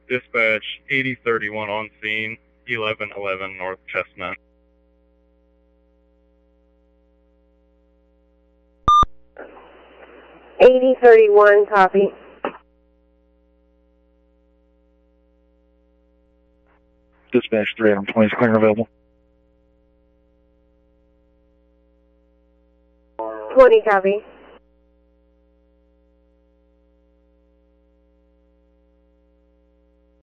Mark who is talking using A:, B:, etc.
A: Dispatch 8031 on scene, 1111 North Chestnut.
B: $80.31, copy.
C: Dispatch 320 is clear and available.
B: 20, copy.